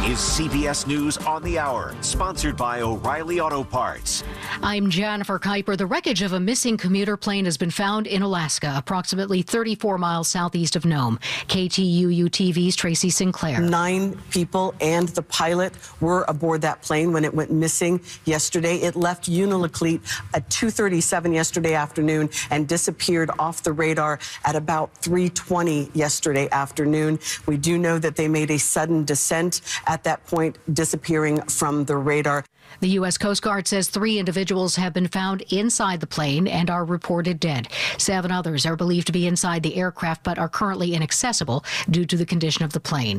is CBS News on the Hour, sponsored by O'Reilly Auto Parts. I'm Jennifer Kuiper. The wreckage of a missing commuter plane has been found in Alaska, approximately 34 miles southeast of Nome. KTUU TV's Tracy Sinclair. 9 people and the pilot were aboard that plane when it went missing yesterday. It left Unalakleet at 2:37 yesterday afternoon and disappeared off the radar at about 3:20 yesterday afternoon. We do know that they made a sudden descent at that point, disappearing from the radar. The U.S. Coast Guard says 3 individuals have been found inside the plane and are reported dead. 7 others are believed to be inside the aircraft but are currently inaccessible due to the condition of the plane.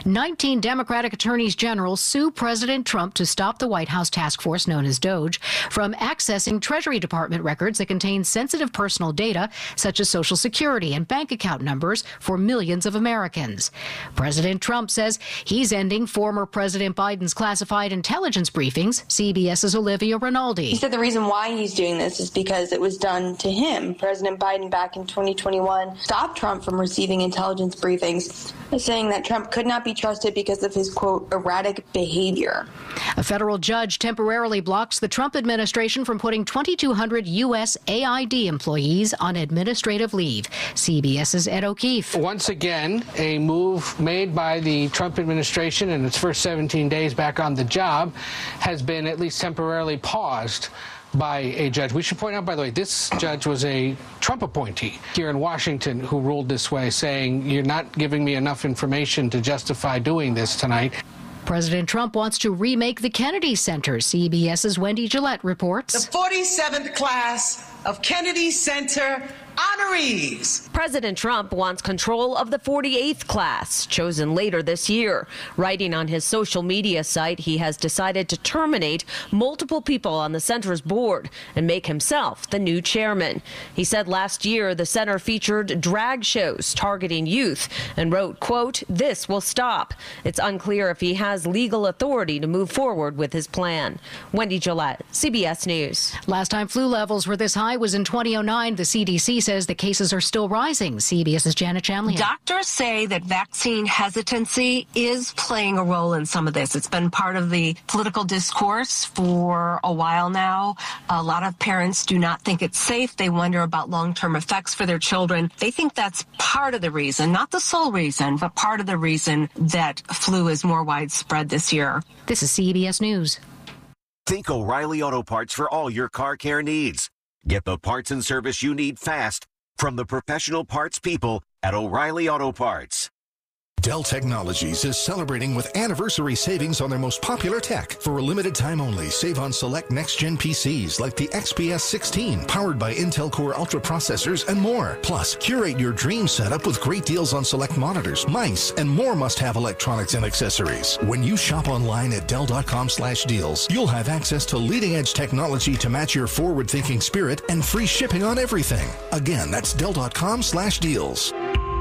19 Democratic attorneys general sue President Trump to stop the White House task force, known as DOGE, from accessing Treasury Department records that contain sensitive personal data such as Social Security and bank account numbers for millions of Americans. President Trump says he's ending former President Biden's classified intelligence briefings. CBS's Olivia Rinaldi. He said the reason why he's doing this is because it was done to him. President Biden back in 2021 stopped Trump from receiving intelligence briefings, saying that Trump could not be trusted because of his, quote, erratic behavior. A federal judge temporarily blocks the Trump administration from putting 2,200 U.S. AID employees on administrative leave. CBS's Ed O'Keefe. Once again, a move made by the Trump administration in its first 17 days back on the job has been at least temporarily paused by a judge. We should point out, by the way, this judge was a Trump appointee here in Washington who ruled this way, saying, you're not giving me enough information to justify doing this tonight. President Trump wants to remake the Kennedy Center. CBS's Wendy Gillette reports. The 47th class of Kennedy Center honorees. President Trump wants control of the 48th class, chosen later this year. Writing on his social media site, he has decided to terminate multiple people on the center's board and make himself the new chairman. He said last year the center featured drag shows targeting youth and wrote, quote, "This will stop." It's unclear if he has legal authority to move forward with his plan. Wendy Gillette, CBS News. Last time flu levels were this high was in 2009. The CDC says the cases are still rising. CBS's Janet Chamlian. Doctors say that vaccine hesitancy is playing a role in some of this. It's been part of the political discourse for a while now. A lot of parents do not think it's safe. They wonder about long-term effects for their children. They think that's part of the reason, not the sole reason, but part of the reason that flu is more widespread this year. This is CBS News. Think O'Reilly Auto Parts for all your car care needs. Get the parts and service you need fast from the professional parts people at O'Reilly Auto Parts. Dell Technologies is celebrating with anniversary savings on their most popular tech. For a limited time only, save on select next-gen PCs like the XPS 16, powered by Intel Core Ultra processors and more. Plus, curate your dream setup with great deals on select monitors, mice, and more must-have electronics and accessories. When you shop online at Dell.com/deals, you'll have access to leading-edge technology to match your forward-thinking spirit and free shipping on everything. Again, that's Dell.com/deals.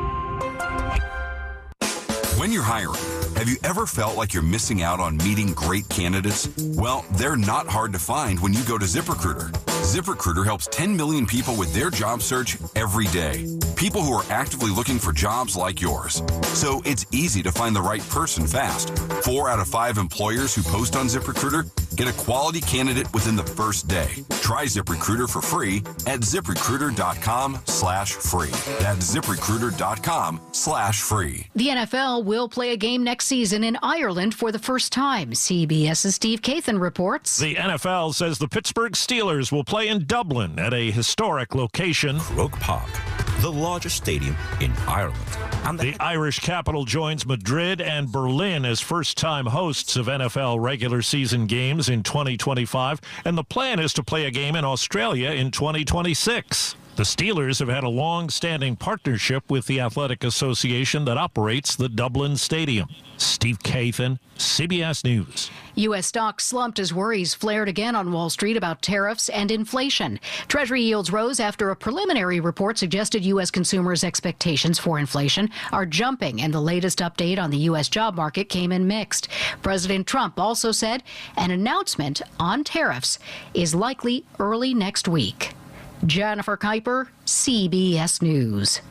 When you're hiring, have you ever felt like you're missing out on meeting great candidates? Well, they're not hard to find when you go to ZipRecruiter. ZipRecruiter helps 10 million people with their job search every day. People who are actively looking for jobs like yours. So it's easy to find the right person fast. 4 out of 5 employers who post on ZipRecruiter get a quality candidate within the first day. Try ZipRecruiter for free at ZipRecruiter.com/free. That's ZipRecruiter.com/free. The NFL will play a game next season in Ireland for the first time. CBS's Steve Kathan reports. The NFL says the Pittsburgh Steelers will play in Dublin at a historic location. Croke Park, the largest stadium in Ireland. And the Irish capital joins Madrid and Berlin as first-time hosts of NFL regular season games in 2025, and the plan is to play a game in Australia in 2026. The Steelers have had a long-standing partnership with the athletic association that operates the Dublin Stadium. Steve Kathan, CBS News. U.S. stocks slumped as worries flared again on Wall Street about tariffs and inflation. Treasury yields rose after a preliminary report suggested U.S. consumers' expectations for inflation are jumping, and the latest update on the U.S. job market came in mixed. President Trump also said an announcement on tariffs is likely early next week. Jennifer Kuiper, CBS News.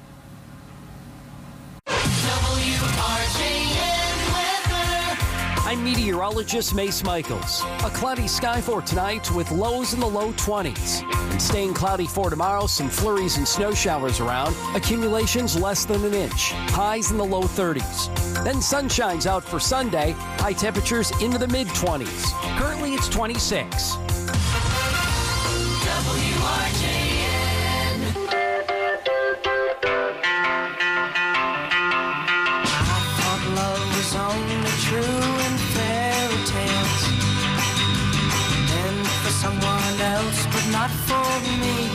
I'm meteorologist Mace Michaels. A cloudy sky for tonight with lows in the low 20s. And staying cloudy for tomorrow, some flurries and snow showers around. Accumulations less than an inch. Highs in the low 30s. Then sun shines out for Sunday. High temperatures into the mid-20s. Currently it's 26. WRJN. I thought love was only true in fairy tales, meant for someone else but not for me.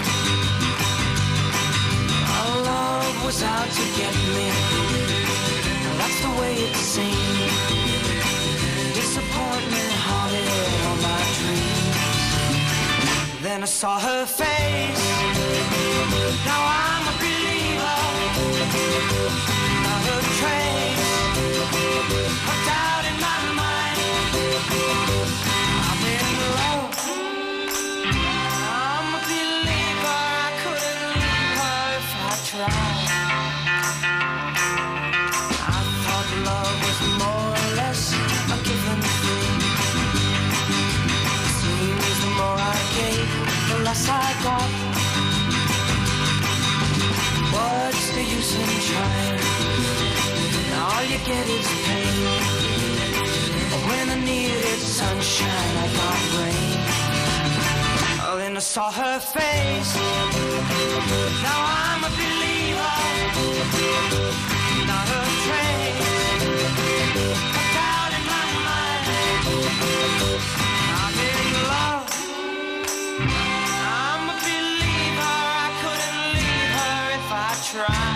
Our love was out to get me, that's the way it seemed. Disappointment haunted all my dreams. Then I saw her face. Now I'm a believer. Not a trace of doubt in my mind. I'm in love. I'm a believer. I couldn't leave her if I tried. I thought love was more or less a given thing. Seems the more I gave, the less I got. What's the use in trying? All you get is pain. When I needed sunshine, I got rain. Oh, then I saw her face. Now I'm a believer. Not a trace of doubt in my mind. I'm in love. I'm a believer. I couldn't leave her if I tried.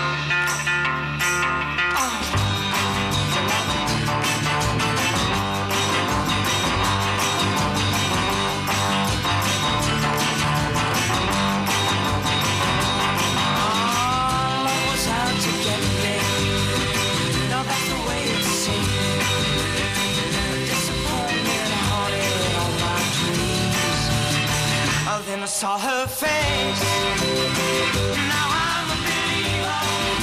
Then I saw her face. Now I'm a believer.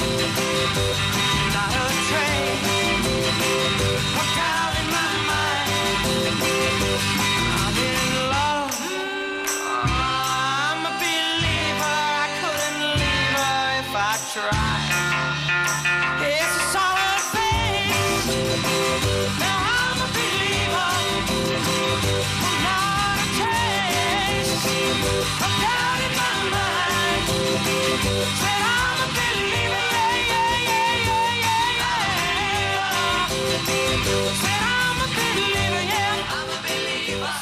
Not a trace of doubt in my mind. I'm in love. I'm a believer. I couldn't leave her if I tried. Yes, I saw her face. Now I'm a believer. Not a trace of doubt in my mind. Said I'm a believer, yeah, yeah, yeah, yeah, yeah. Said I'm a believer, yeah, I'm a believer.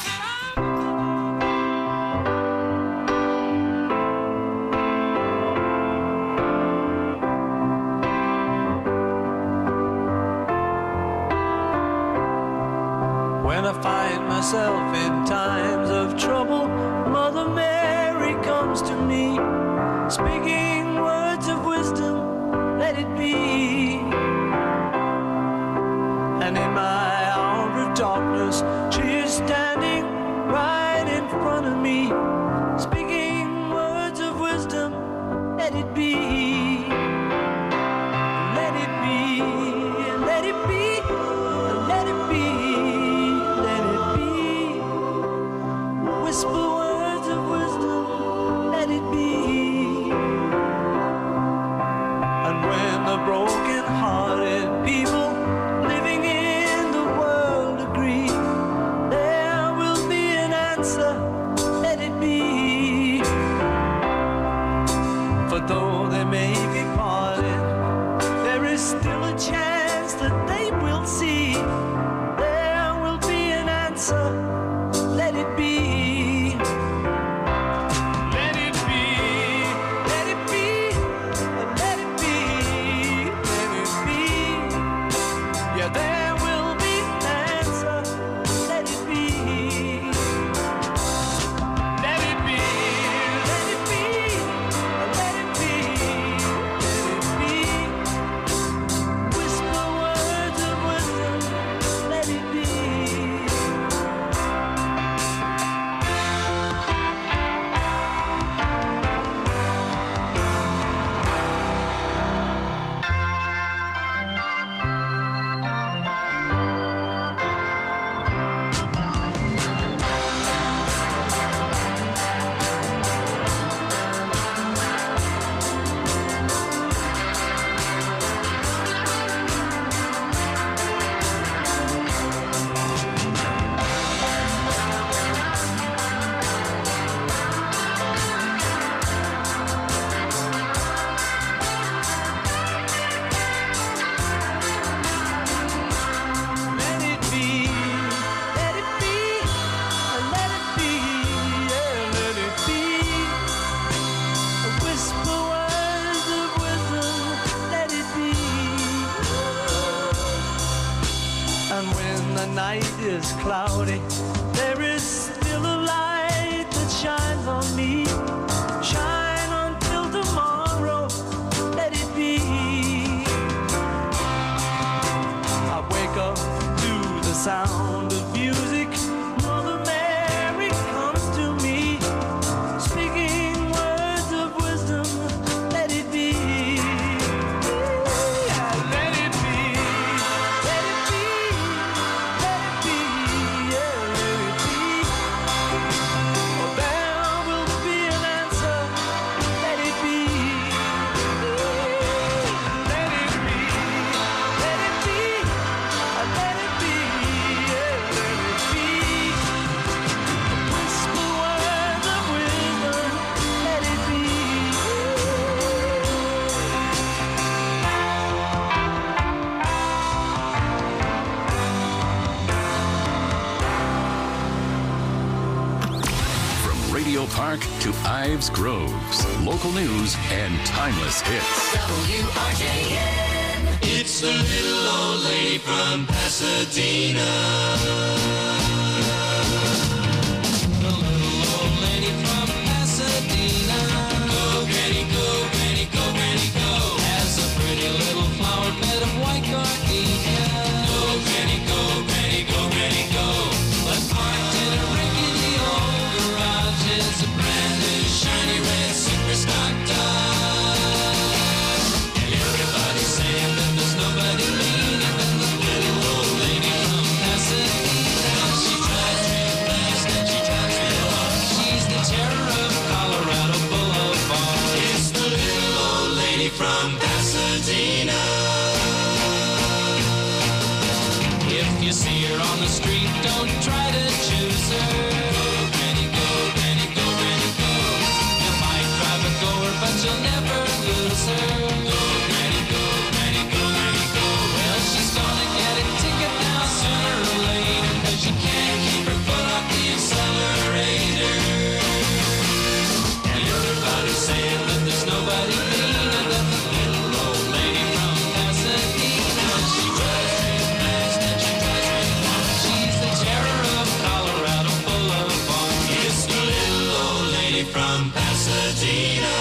When I find myself in times of trouble, Mother Mary comes to me, speaking words of wisdom, let it be. And in my hour of darkness, she is standing right in front of me, speaking words of wisdom, let it be. Let it be, let it be, let it be, let it be. Whisper words of wisdom, let it be. And when the broken-hearted people living in the world agree, there will be an answer, let it be. For though they may be parted, there is still a chance that they will see. There will be an answer, let it be. Let it be, let it be, let it be, let it be. Yeah, there will be an answer, let it be. Let it be, let it be, let it be, let it be. Whisper words when the night is cloudy, there is still a light that shines on me. Shine until tomorrow, let it be. I wake up to the sound of music. Mother Mary comes to me, speaking words of wisdom, let it be. Yeah, let it be, let it be, let it be, yeah, let it be. Oh, there will be an answer, let it be. Let it be, let it be, let it be, yeah, let it be. Whisper words of wisdom, let it be. From Radio Park to Ives Groves, local news and timeless hits. WRJN. It's the little old lady from Pasadena. The little old lady from Pasadena. Go, Granny, go, Granny, go, Granny, go. Has a pretty little flower bed of white gardenia. Go, Granny, go, Granny, go, Granny, go. But parked in a rickety old garage is a brand new shiny red super stock Dodge. And everybody's saying that there's nobody meaner than the little old lady from Pasadena. She drives real fast and she drives real hard. She's the terror of Colorado Boulevard. It's the little old lady from Pasadena. If you see her on the street, don't try to choose her. Go, Granny, go, Granny, go, Granny, go. You might drive a goer, but you'll never lose her. Go, Granny, go, Granny, go, Granny, go. Well, she's gonna get a ticket now sooner or later, 'cause she can't keep her foot off the accelerator. And everybody's saying that there's nobody meaner than the little old lady from Pasadena. She drives real fast and she drives real hard. She's the terror of Colorado Boulevard. It's the little old lady from Pasadena.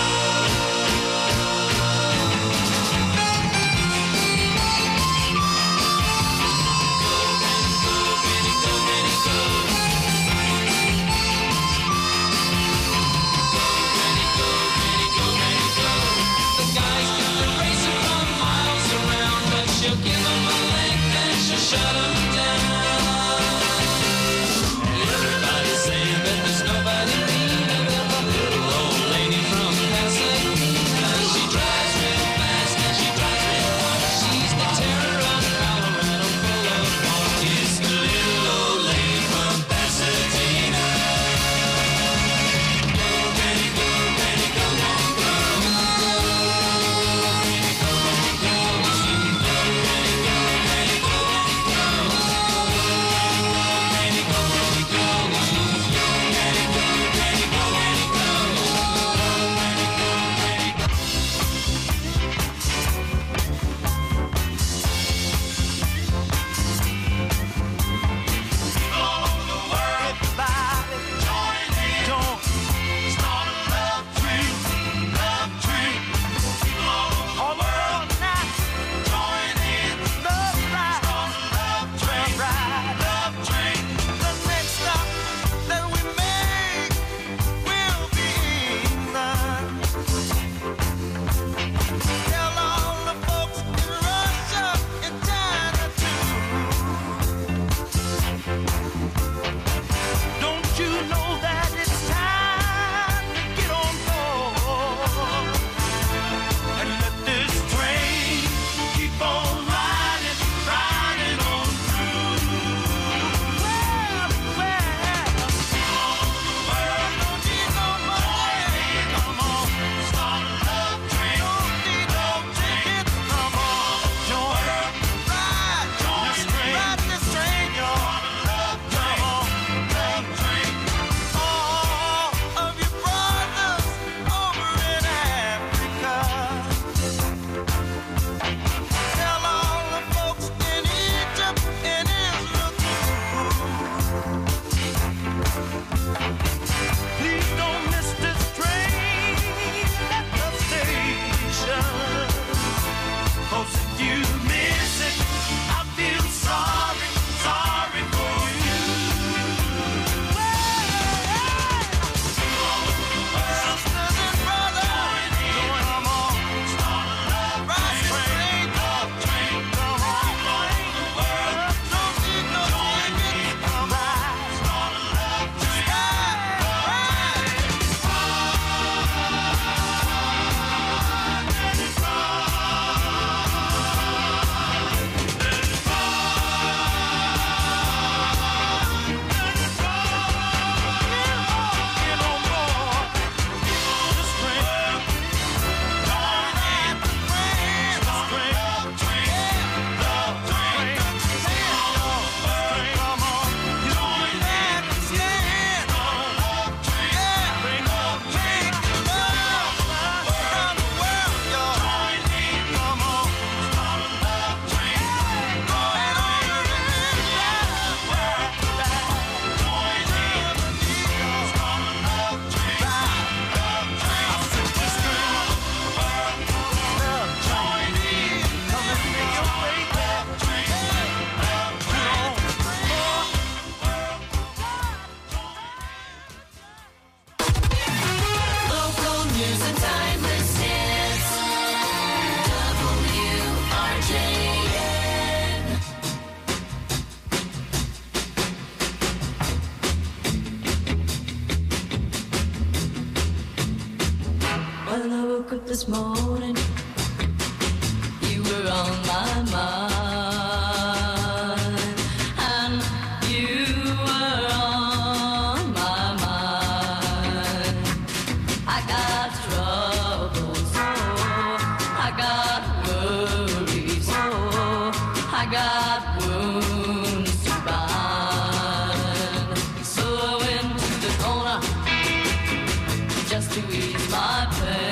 The guys got the racer from miles around, but she'll give them a length and she'll shut them down. And everybody's saying that there's nobody meaner than the little old lady from Pasadena. She drives real fast and she drives real hard. She's the terror of Colorado Boulevard. It's the little old lady from Pasadena. Go, Granny, go, Granny, go, Granny, go. Granny, go, Granny, go. Go, Granny, go, Granny, go, Granny, go. this morning, you were on my mind, and you were on my mind. I got troubles, oh, I got worries, oh, I got wounds to bind. So I went to the corner just to ease my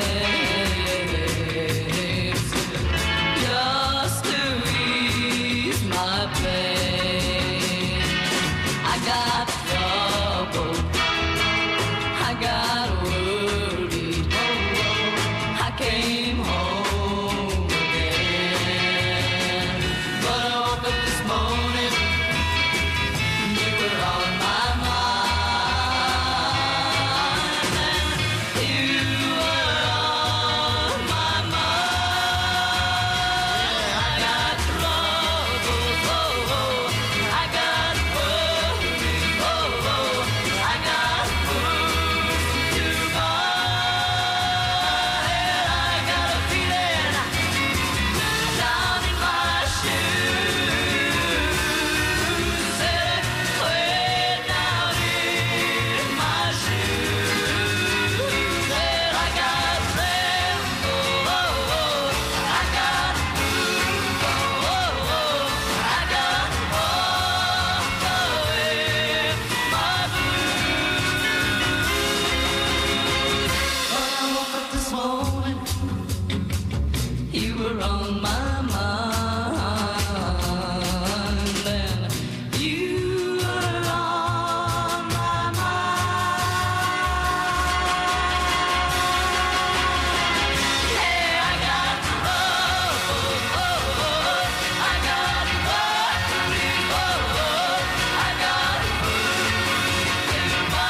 pain, just to ease my pain. I got trouble, I got worried, oh, I came home again. But I woke up this morning, you were on my mind, and you were on my mind. I got troubles, oh, I got worries, oh, I got wounds to bind. I got a feeling down in my shoes, way down in my shoes. I got tremble, oh, I got move, oh, I got walk away my blues. When I woke up this morning, you were on my mind, and you were on my mind. Hey, I got troubles, oh, I got worries, oh, I got wounds to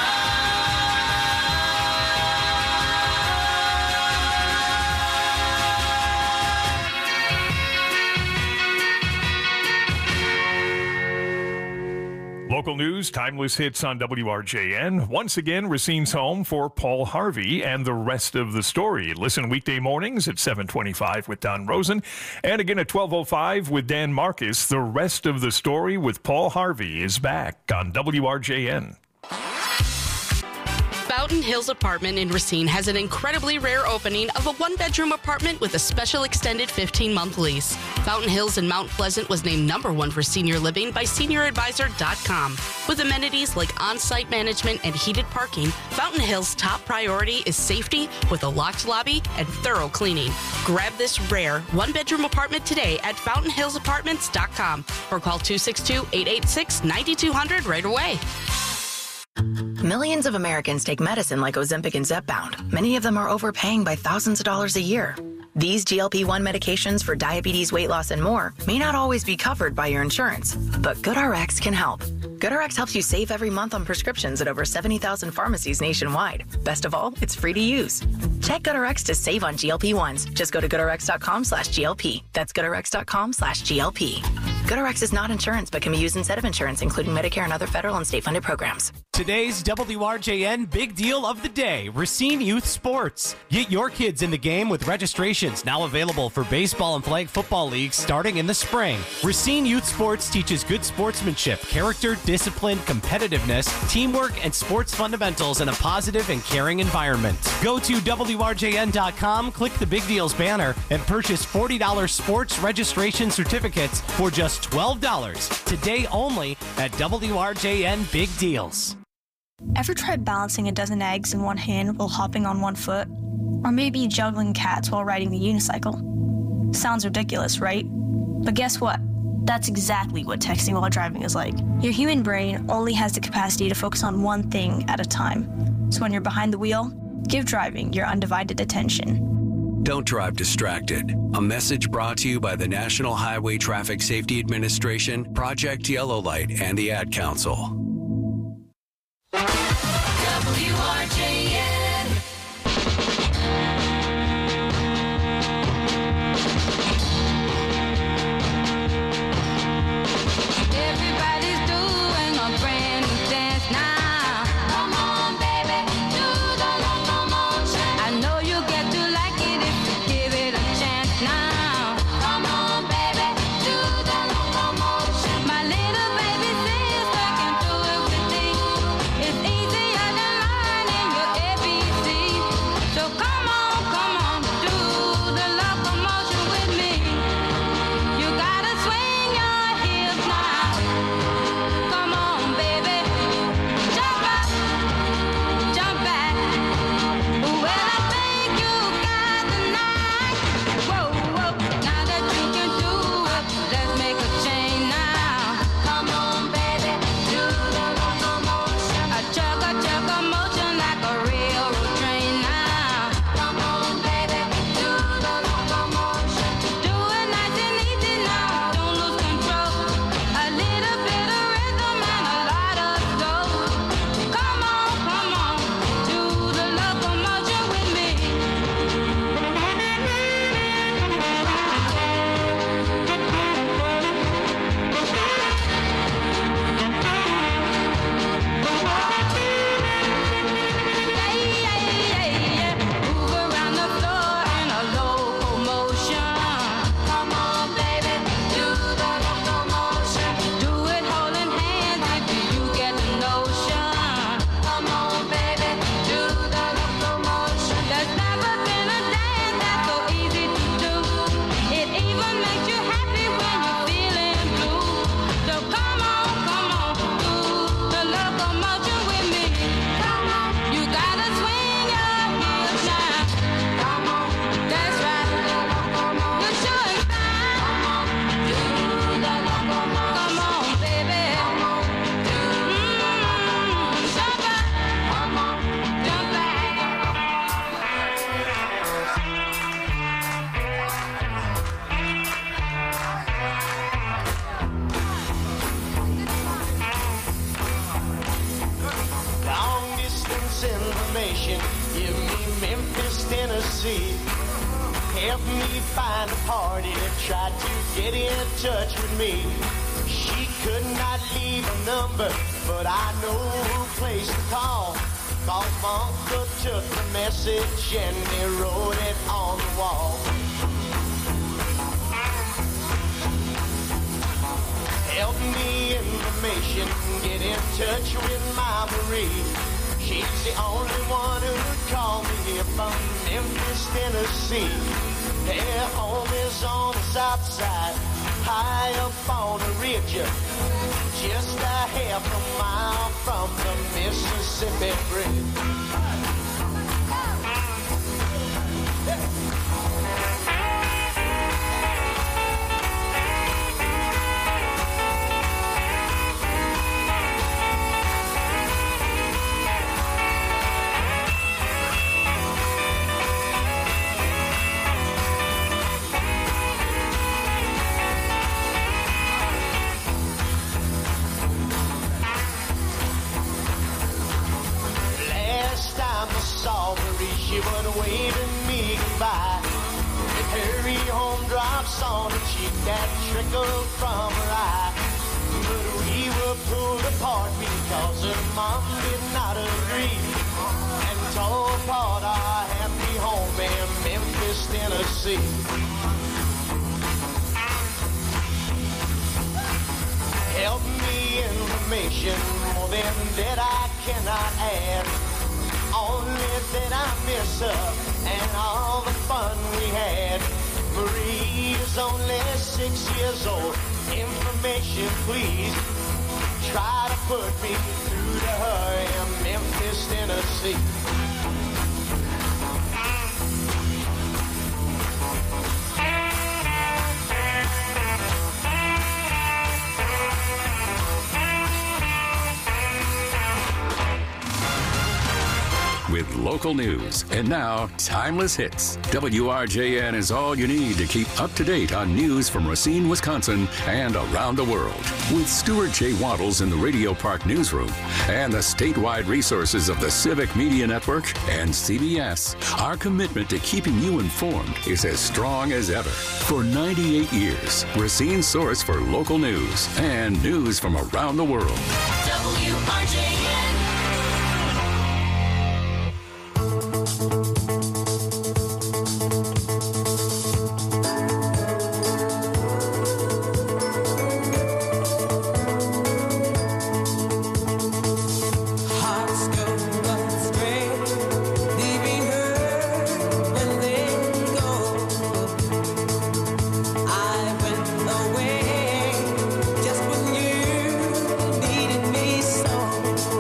Local news, timeless hits on WRJN. Once again, Racine's home for Paul Harvey and the rest of the story. Listen weekday mornings at 7:25 with Don Rosen, and again at 12:05 with Dan Marcus. The rest of the story with Paul Harvey is back on WRJN. Fountain Hills Apartment in Racine has an incredibly rare opening of a one-bedroom apartment with a special extended 15-month lease. Fountain Hills in Mount Pleasant was named #1 for senior living by SeniorAdvisor.com. With amenities like on-site management and heated parking, Fountain Hills' top priority is safety with a locked lobby and thorough cleaning. Grab this rare one-bedroom apartment today at FountainHillsApartments.com or call 262-886-9200 right away. Millions of Americans take medicine like Ozempic and Zepbound. Many of them are overpaying by thousands of dollars a year. These GLP-1 medications for diabetes, weight loss, and more may not always be covered by your insurance, but GoodRx can help. GoodRx helps you save every month on prescriptions at over 70,000 pharmacies nationwide. Best of all, it's free to use. Check GoodRx to save on GLP-1s. Just go to GoodRx.com/GLP. That's GoodRx.com/GLP. GoodRx is not insurance, but can be used instead of insurance, including Medicare and other federal and state-funded programs. Today's WRJN Big Deal of the Day, Racine Youth Sports. Get your kids in the game with registrations now available for baseball and flag football leagues starting in the spring. Racine Youth Sports teaches good sportsmanship, character, discipline, competitiveness, teamwork, and sports fundamentals in a positive and caring environment. Go to WRJN.com, click the Big Deals banner, and purchase $40 sports registration certificates for just $12. Today only at WRJN Big Deals. Ever tried balancing a dozen eggs in one hand while hopping on one foot? Or maybe juggling cats while riding the unicycle? Sounds ridiculous, right? But guess what? That's exactly what texting while driving is like. Your human brain only has the capacity to focus on one thing at a time. So when you're behind the wheel, give driving your undivided attention. Don't drive distracted. A message brought to you by the National Highway Traffic Safety Administration, Project Yellow Light, and the Ad Council. WRJN. Everybody's doing a brand new dance now. Come on, baby, do the locomotion. I know you get to like it if you information. Give me Memphis, Tennessee. Help me find a party that tried to get in touch with me. She could not leave a number, but I know who place to call. Cause my uncle took the message and they wrote it on the wall. Help me information, get in touch with my Marie. She's the only one who would call me here from Memphis, Tennessee. Their home is on the south side, high up on the ridge, just a half a mile from the Mississippi Bridge. She was waving me goodbye. With hurry home drops on her cheek that trickled from her eye. But we were pulled apart because her mom did not agree and tore apart our happy home in Memphis, Tennessee. Help me information, more than that I cannot add. Only that I miss her and all the fun we had. Marie is only 6 years old. Information, please. Try to put me through to her in Memphis, Tennessee. With local news. And now, Timeless Hits. WRJN is all you need to keep up to date on news from Racine, Wisconsin, and around the world. With Stuart J. Waddles in the Radio Park Newsroom and the statewide resources of the Civic Media Network and CBS, our commitment to keeping you informed is as strong as ever. For 98 years, Racine's source for local news and news from around the world. WRJN. Away just when you needed me so.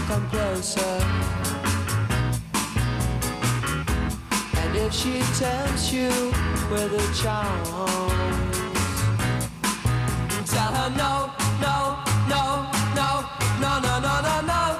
come closer. And if she tempts you with her charms, tell her no, no, no, no, no, no, no, no, no.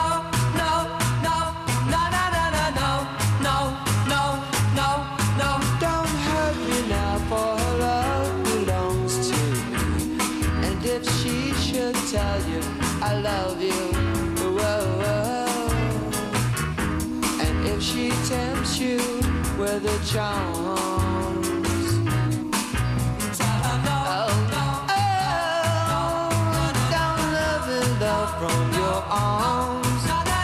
Tell you I love you, whoa, whoa. And if she tempts you with her charms, tell her no, no, don't love and love from your arms.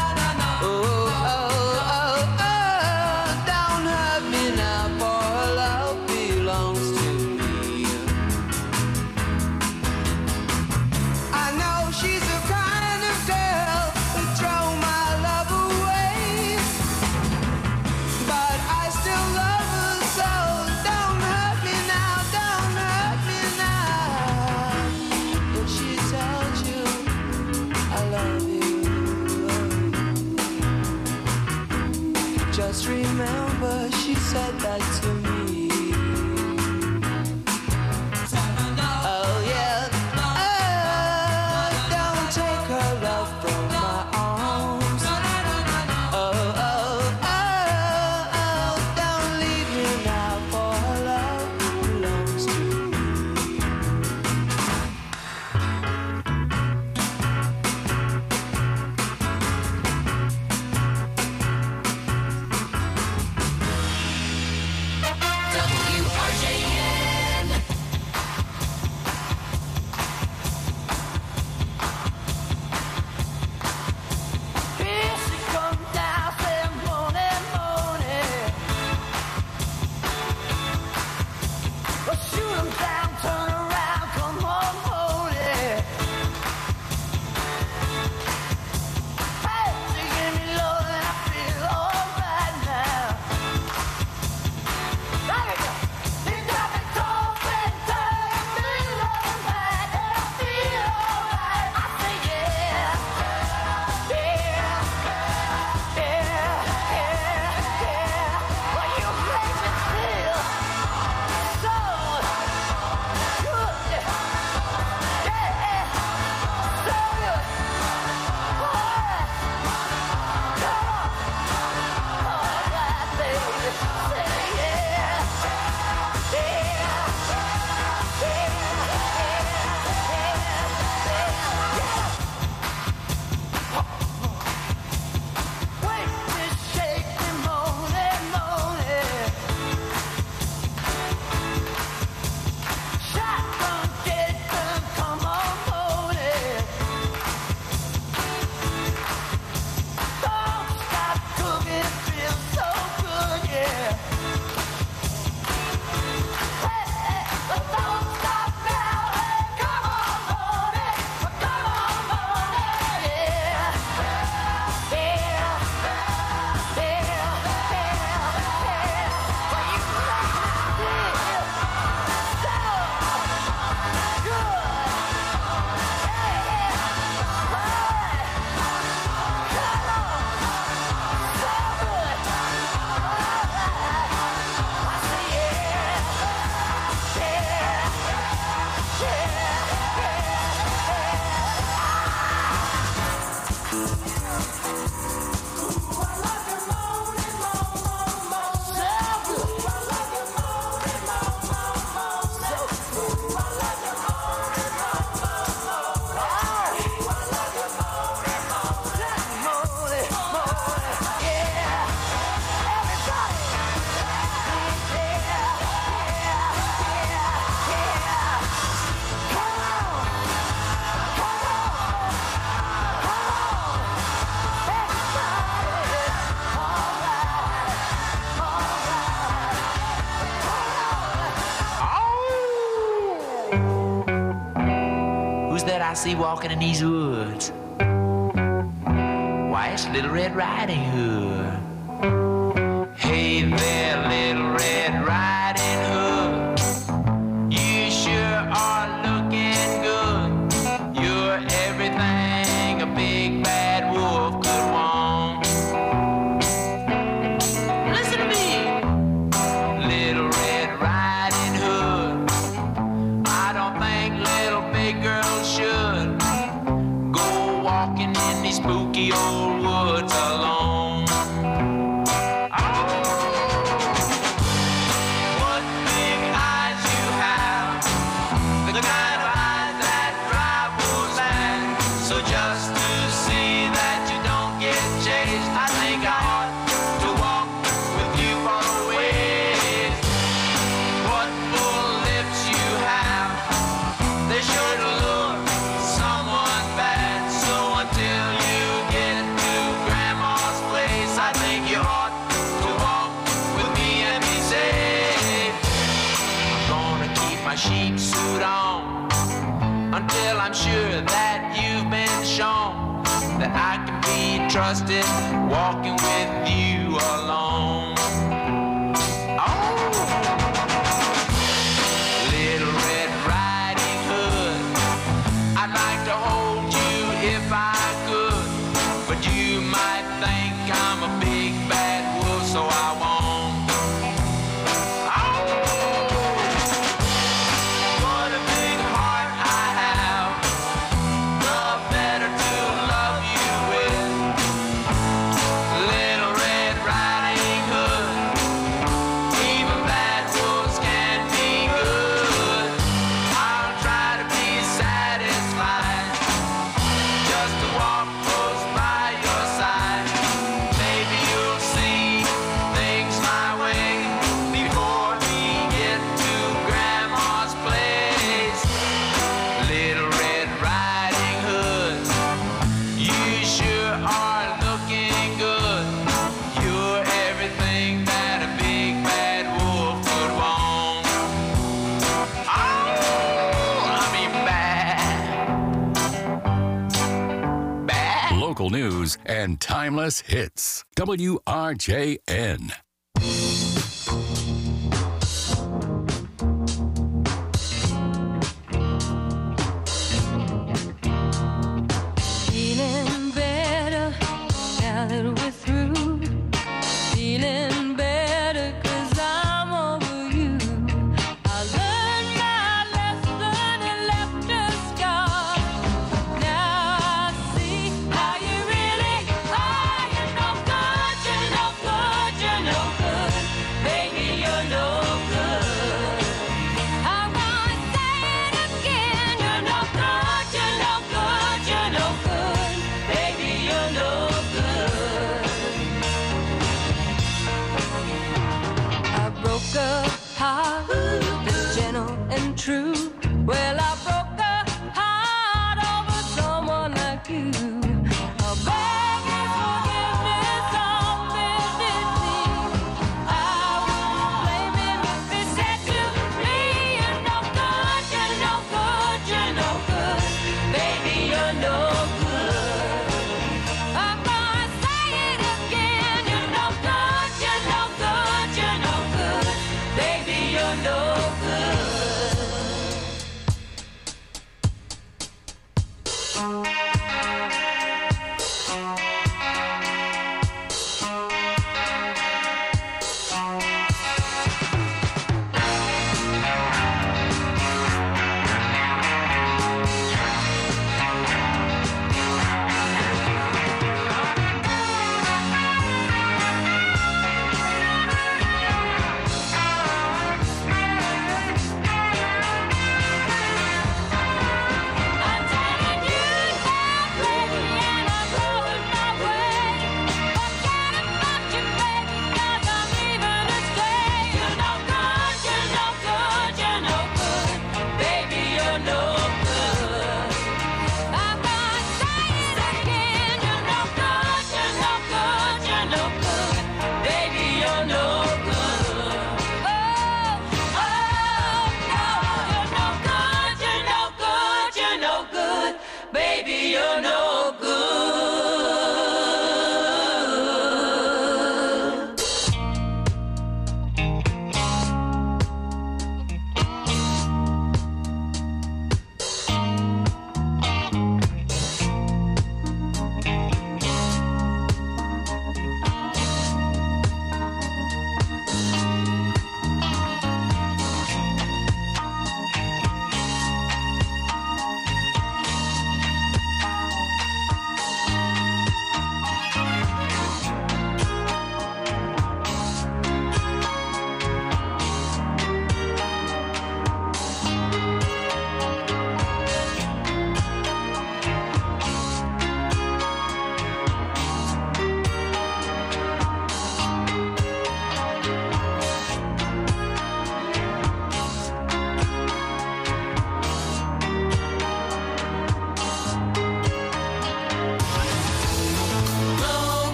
Don't hurt me now, for her love belongs to me. She's the kind of girl who throw my love away, but I still love her, so don't hurt me now, don't hurt me now. If she tells you I love you, just remember she said that to me. I see walking in these woods? Why, it's Little Red Riding Hood. Hey there, Little Red Riding Hood. You sure are looking good. You're everything a big bad wolf walking in these spooky old woods alone. What big eyes you have, the kind of eyes that drive wolves mad. So just to see that you don't get chased, I think I ought to walk with you for a ways. What full lips you have, they sure to look someone bad. So until you get to Grandma's place, I think you ought to walk with me and be safe. I'm gonna keep my sheep suit on until I'm sure that you've been shown that I can be trusted walking with you alone. Oh, Little Red Riding Hood, I'd like to hold you if I could, but you might think I'm a big bad wolf, so I won't. What a big heart I have, the better to love you with. Little Red Riding Hood, even bad wolves can be good. I'll try to be satisfied just to walk close by your side. Maybe you'll see things my way before we get to Grandma's place. Little Red Riding Hood, you sure are looking good. You're everything that a big bad wolf could want. Oh, I mean bad. Local news and timeless hits. WRJN. Feeling better now that we're through. Feeling better 'cause I'm over you. I learned my lesson and left a scar. Now I see how you really are. You're no good, you're no good, you're no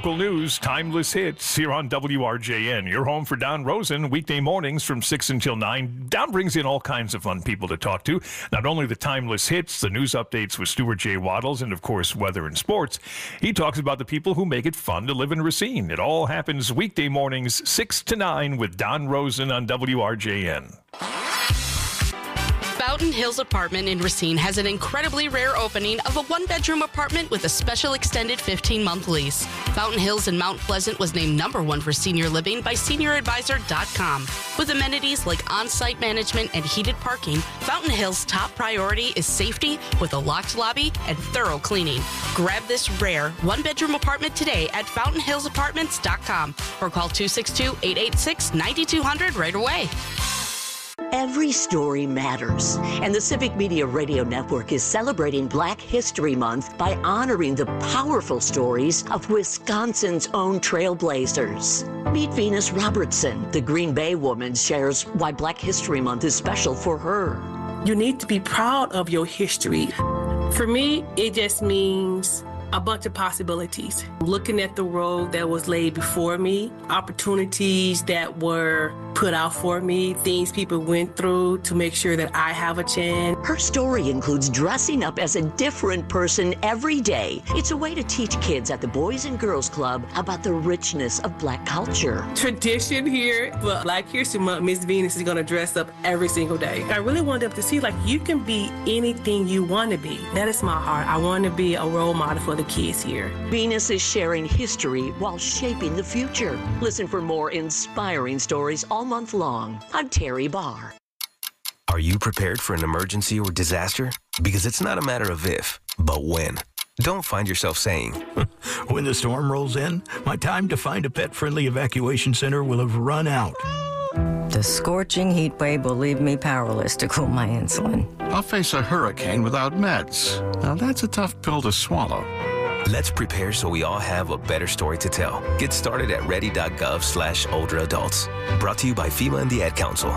Local news, timeless hits here on WRJN. Your home for Don Rosen, weekday mornings from 6 until 9. Don brings in all kinds of fun people to talk to. Not only the timeless hits, the news updates with Stuart J. Waddles, and of course, weather and sports. He talks about the people who make it fun to live in Racine. It all happens weekday mornings, 6 to 9 with Don Rosen on WRJN. Fountain Hills Apartment in Racine has an incredibly rare opening of a one-bedroom apartment with a special extended 15-month lease. Fountain Hills in Mount Pleasant was named #1 for senior living by SeniorAdvisor.com. With amenities like on-site management and heated parking, Fountain Hills' top priority is safety with a locked lobby and thorough cleaning. Grab this rare one-bedroom apartment today at FountainHillsApartments.com or call 262-886-9200 right away. Every story matters, and the Civic Media Radio Network is celebrating Black History Month by honoring the powerful stories of Wisconsin's own trailblazers. Meet Venus Robertson. The Green Bay woman shares why Black History Month is special for her. You need to be proud of your history. For me, it just means a bunch of possibilities. Looking at the road that was laid before me, opportunities that were put out for me, things people went through to make sure that I have a chance. Her story includes dressing up as a different person every day. It's a way to teach kids at the Boys and Girls Club about the richness of Black culture. Tradition here, but Black History Month, Miss Venus is going to dress up every single day. I really want them to see, like, you can be anything you want to be. That is my heart. I want to be a role model for the kids here. Venus is sharing history while shaping the future. Listen for more inspiring stories all month long. I'm Terry Barr. Are you prepared for an emergency or disaster? Because it's not a matter of if, but when. Don't find yourself saying, when the storm rolls in, my time to find a pet-friendly evacuation center will have run out. The scorching heat wave will leave me powerless to cool my insulin. I'll face a hurricane without meds. Now that's a tough pill to swallow. Let's prepare so we all have a better story to tell. Get started at ready.gov/older adults. Brought to you by FEMA and the Ad Council.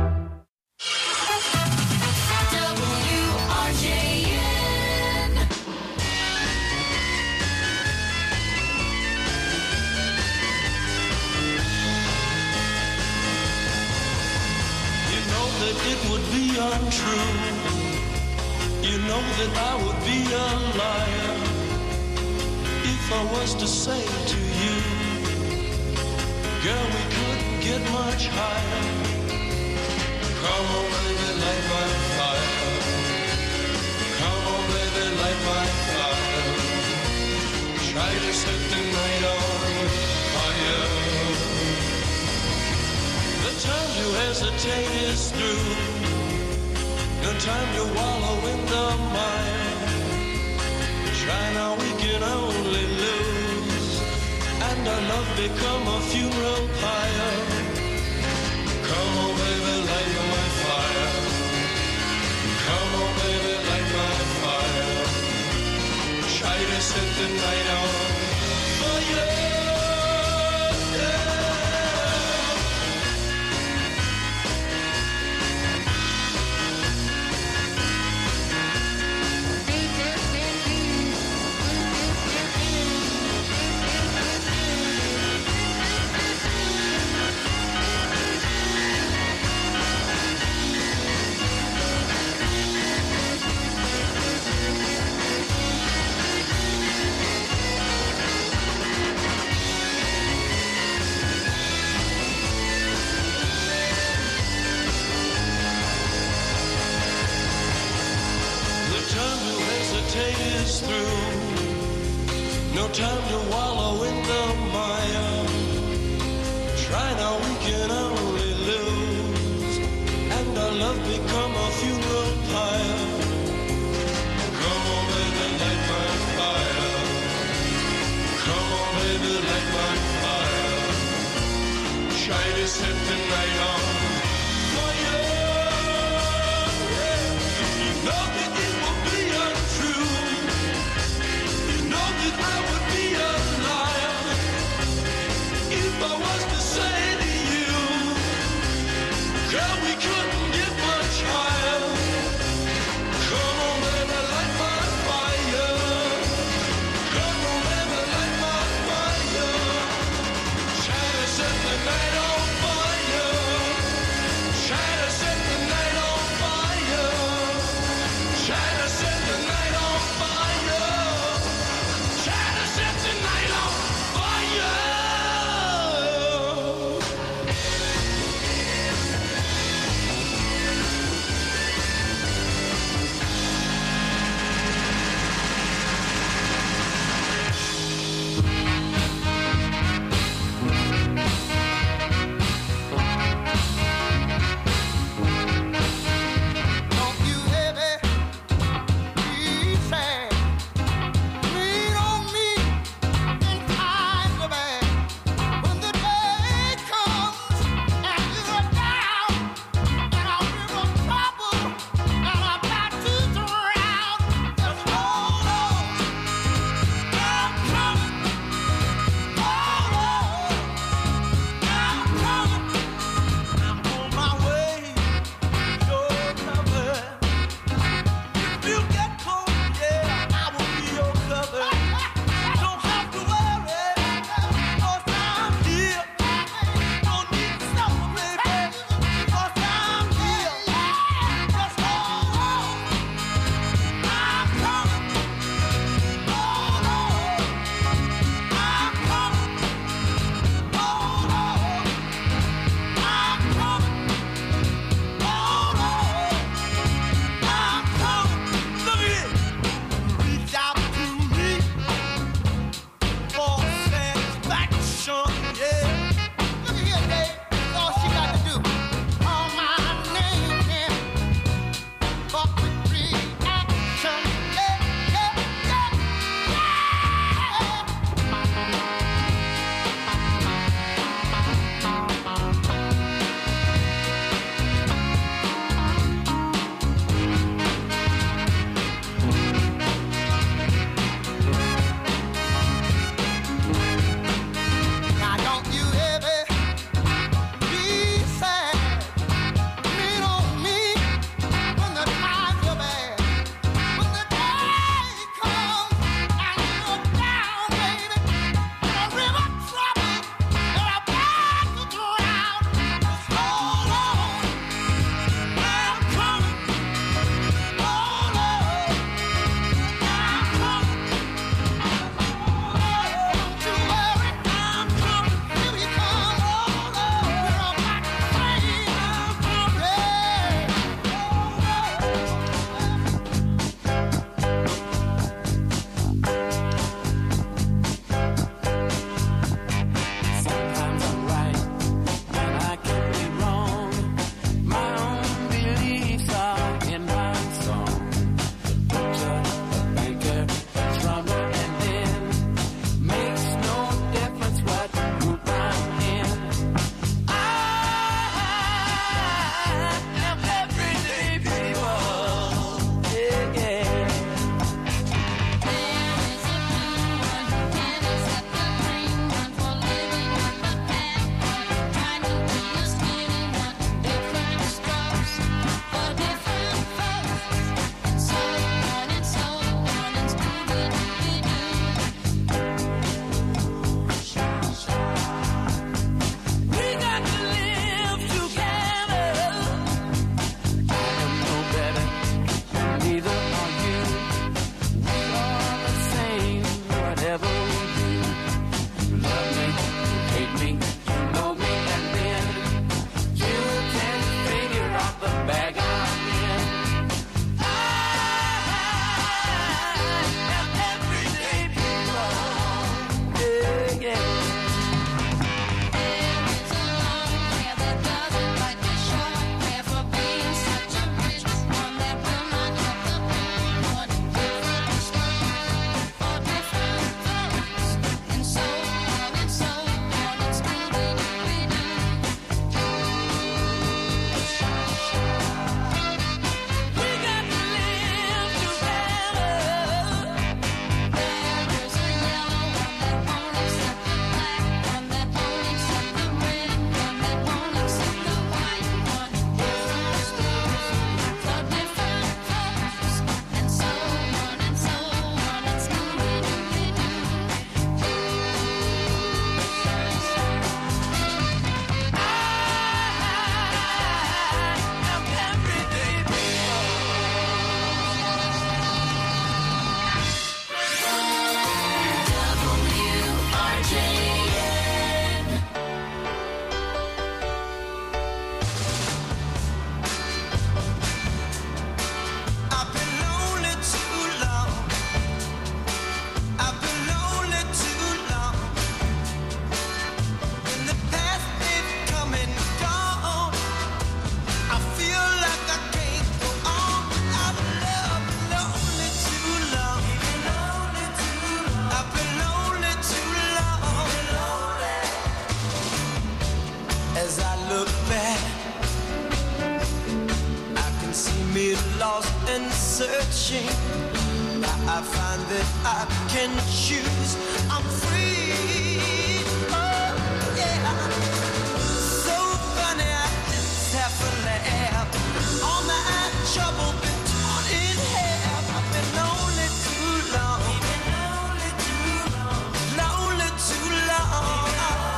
You know that it would be untrue. You know that I would be a liar if I was to say to you, girl, we couldn't get much higher. Come on, baby, light my fire. Come on, baby, light my fire. Try to set the night on fire. The time to hesitate is through. No time to wallow in the mire. Try now, we can only lose, and our love become a funeral pyre. Come on, baby, light my fire. Come on, baby, light my fire. Try to set the night on fire. Is through. No time to wallow in the mire. Try now, we can only lose, and our love become a funeral pyre. Come on, baby, light my fire. Come on, baby, light my fire. Try to set the night on fire. You know that it will be untrue. I would be a liar if I was to say to you, girl, we couldn't get much higher. Come on, baby, light my fire. Come on, baby, light my fire. shame. Now I find that I can choose. I'm free. Oh, yeah. So funny, I just have to laugh. All my trouble been torn in half. I've been lonely too long. Lonely too long.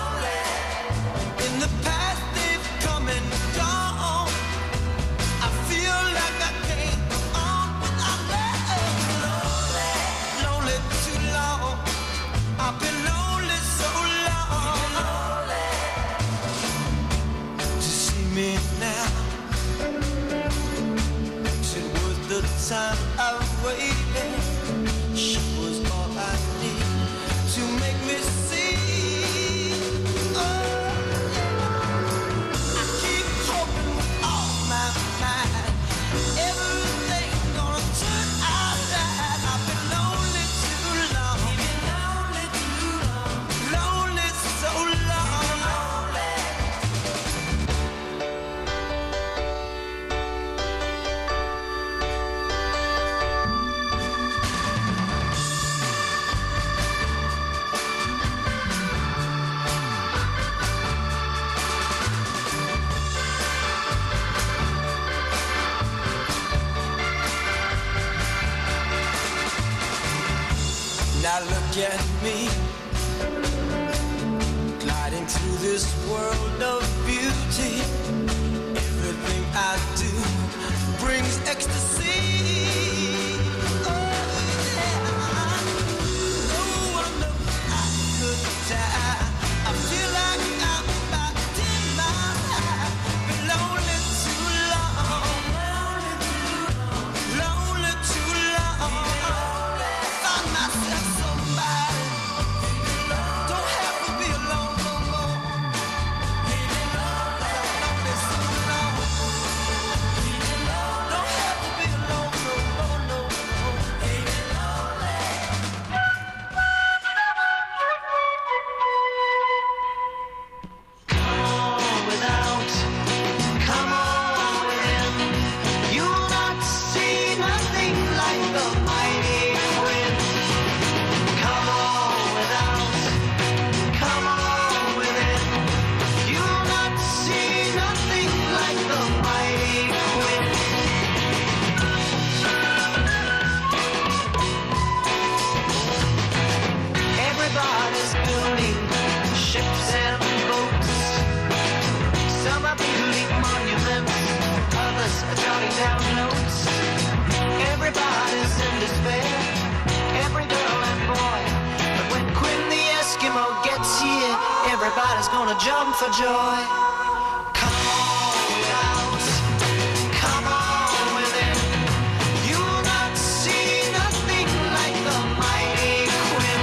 In the past they've come and gone. I feel like I can't go on without love. Lonely too long. I've been lonely so long. To see me now, is it worth the time I waited? She was all I need to make me see. Oh, I keep hoping with all my mind everything's gonna turn out right. I've been lonely too long. Lonely so long. Now look at me, gliding through this world of beauty. Everything I do brings ecstasy. Oh, yeah. No wonder I could die. I feel like I'm about to die. Been lonely too long. Lonely too long. Find myself somebody. Don't have to be alone no more. Lonely so long. Don't have to be alone no more, no more. Come on without, come on within. You'll not see nothing like the mighty wind. Come on without, come on within. You'll not see nothing like the mighty wind. Everybody's building ships and boats. Some are building monuments, others are jotting down notes. Everybody's in despair, every girl and boy. But when Quinn the Eskimo gets here, everybody's gonna jump for joy. Come on without, come on within. You'll not see nothing like the mighty Quinn.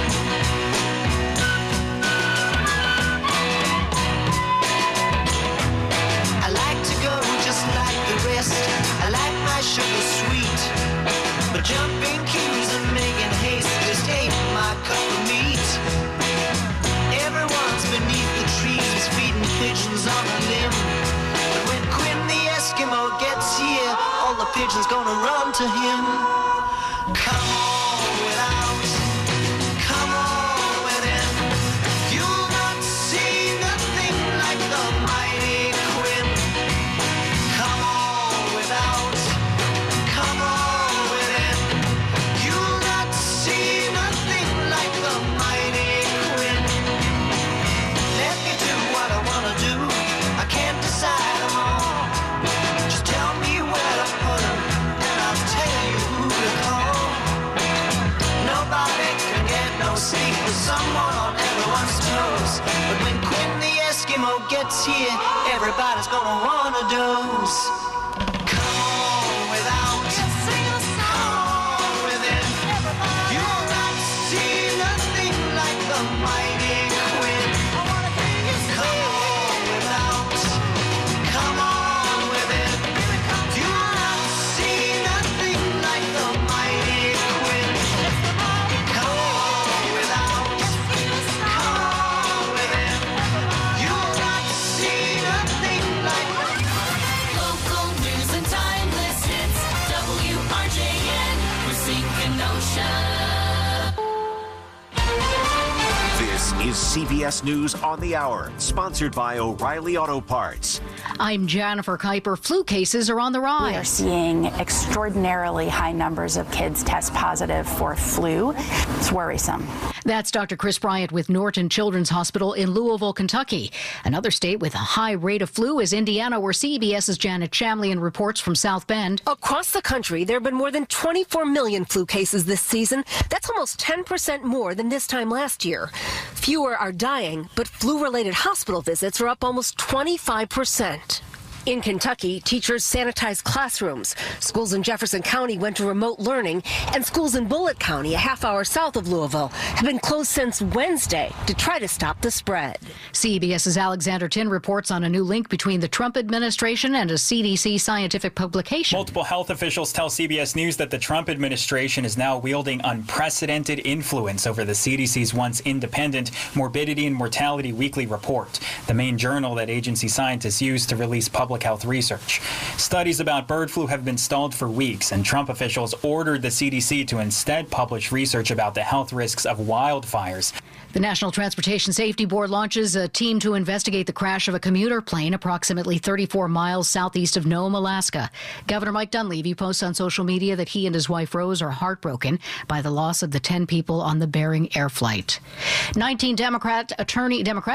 I like to go just like the rest. I like my sugar sweet. But jumping queues and making haste just ain't my cup of meat. Everyone's beneath the trees feeding pigeons on a limb. But when Quinn the Eskimo gets here, all the pigeons gonna run to him. Come on without, come on within. You'll not see nothing like the mighty Quinn. Come on without, come on within. You'll not see nothing like the mighty Quinn. Let me do what I wanna do. I can't decide them all. Just tell me where to put them, and I'll tell you who to call. Nobody can get no sleep with someone on everyone's toes. But when Quinn the Eskimo gets here, everybody's gonna want a dose. Come on without, come on within. You'll not see nothing like the mighty Quinn. Come on without, come on within. You'll not see nothing like the mighty Quinn. Come on without, come on within. You'll not see nothing like local is CBS News on the Hour, sponsored by O'Reilly Auto Parts. I'm Jennifer Kuiper. Flu cases are on the rise. We are seeing extraordinarily high numbers of kids test positive for flu. It's worrisome. That's Dr. Chris Bryant with Norton Children's Hospital in Louisville, Kentucky. Another state with a high rate of flu is Indiana, where CBS's Janet Shamlian reports from South Bend. Across the country, there have been more than 24 million flu cases this season. That's almost 10% more than this time last year. Fewer are dying, but flu-related hospital visits are up almost 25%. In Kentucky, teachers sanitized classrooms. Schools in Jefferson County went to remote learning, and schools in Bullitt County, a half hour south of Louisville, have been closed since Wednesday to try to stop the spread. CBS's Alexander Tin reports on a new link between the Trump administration and a CDC scientific publication. Multiple health officials tell CBS News that the Trump administration is now wielding unprecedented influence over the CDC's once independent Morbidity and Mortality Weekly Report, the main journal that agency scientists use to release public health research. Studies about bird flu have been stalled for weeks, and Trump officials ordered the CDC to instead publish research about the health risks of wildfires. The National Transportation Safety Board launches a team to investigate the crash of a commuter plane approximately 34 miles southeast of Nome, Alaska. Governor Mike Dunleavy posts on social media that he and his wife Rose are heartbroken by the loss of the 10 people on the Bering Air flight. 19 Democrat